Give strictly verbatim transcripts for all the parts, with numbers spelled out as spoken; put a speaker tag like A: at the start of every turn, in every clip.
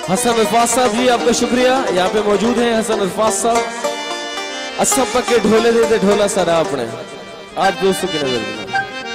A: हसन अल्फाज साहब जी आपका शुक्रिया, यहाँ पे मौजूद हैं हसन अल्फाज साहब। असम पक्के ढोले देते ढोला सारा अपने आज दोस्तों की नजर में।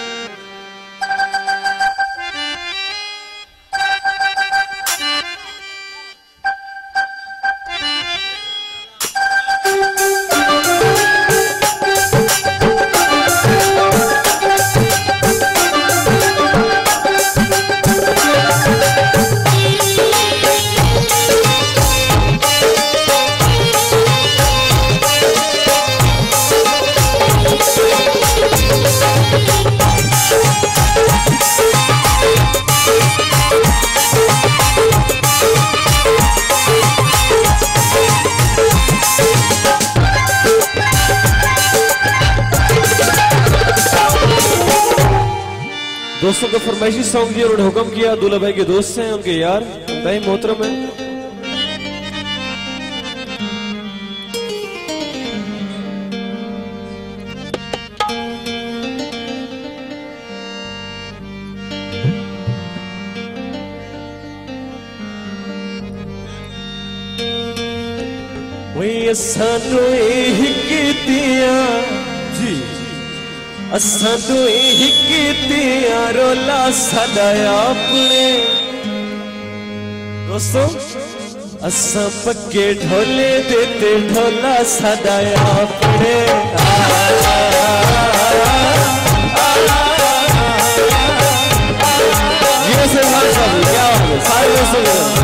A: दोस्तों को फरमाइशी सॉन्ग जी उन्होंने हुक्म किया, दूल्हा भाई के दोस्त हैं, उनके यार भाई मोहतरम है। वे सानू कीतिया जी असां तो ही कीतिया रोला साडा अपने दोस्तों, असां पक्के ढोले देते ढोला साडा अपने। ये से क्या सारे दोस्तों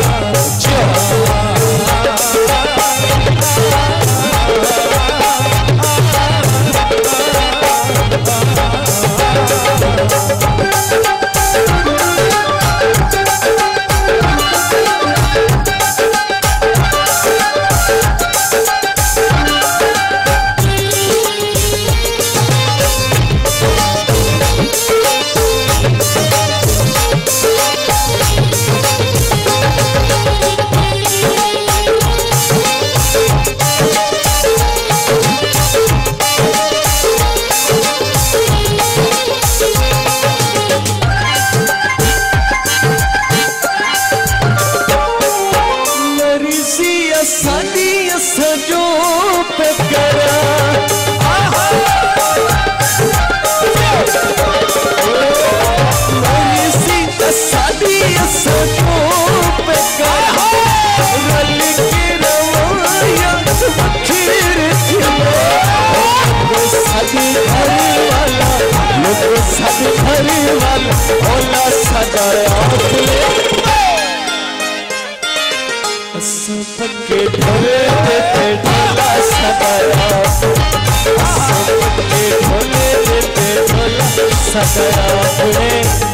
A: पक्के ढोले देते ढोला सदाया, पक्के ढोले देते ढोला सदाया।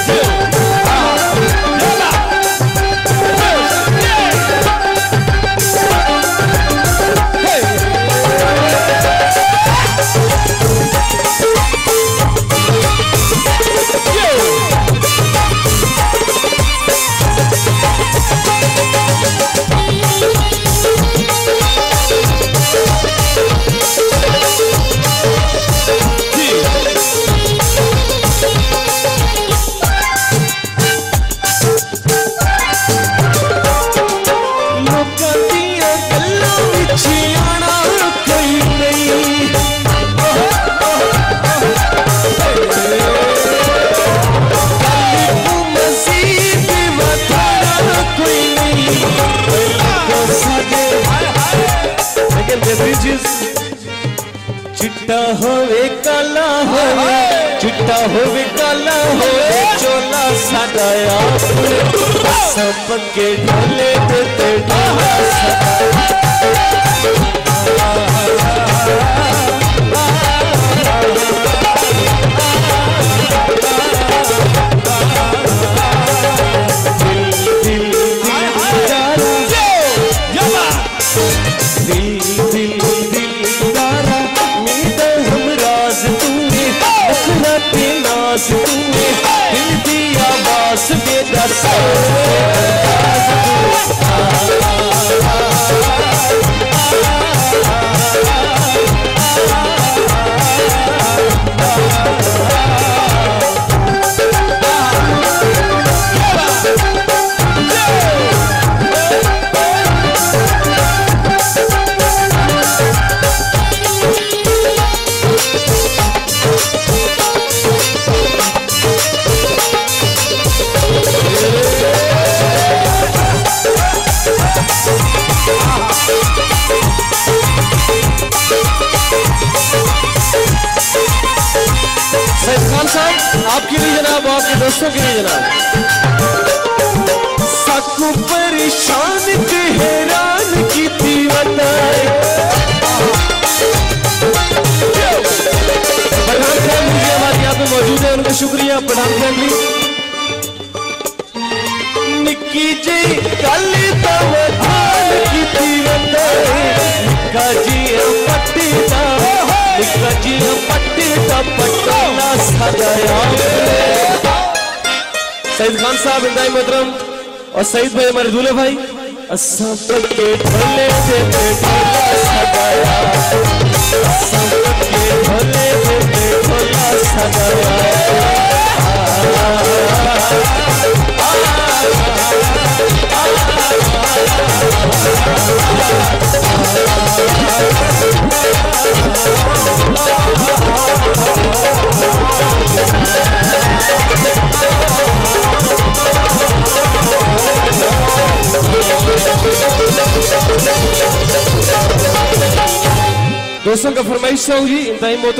A: चिट्टा होवे काला होवे, चिट्टा होवे काला होवे चोला साडा अपने, सब पक्के ढोले देते ढोला सदाया। दिल की आवाज मेरा आपके लिए जनाब, आपके दोस्तों के लिए जनाब। साकू परेशान के हैरान की थी बताए पठान फैमिली जी हमारे यहाँ पे मौजूद है, उनका शुक्रिया पठान फैमिली। निक्की जी कल तवधान की थी बताए निक्का जी पट्टी दा निक्का जी पट्टी दा पटोला सजाया। सईद खान साहब इंतहाई मोहतरम और सईद भाई हमारे दूल्हे भाई असां पक्के ढोले से ढोला सजाया असां पक्के ढोले से ढोला सजाया। दोस्तों का फरमाइश होगी इंतहाई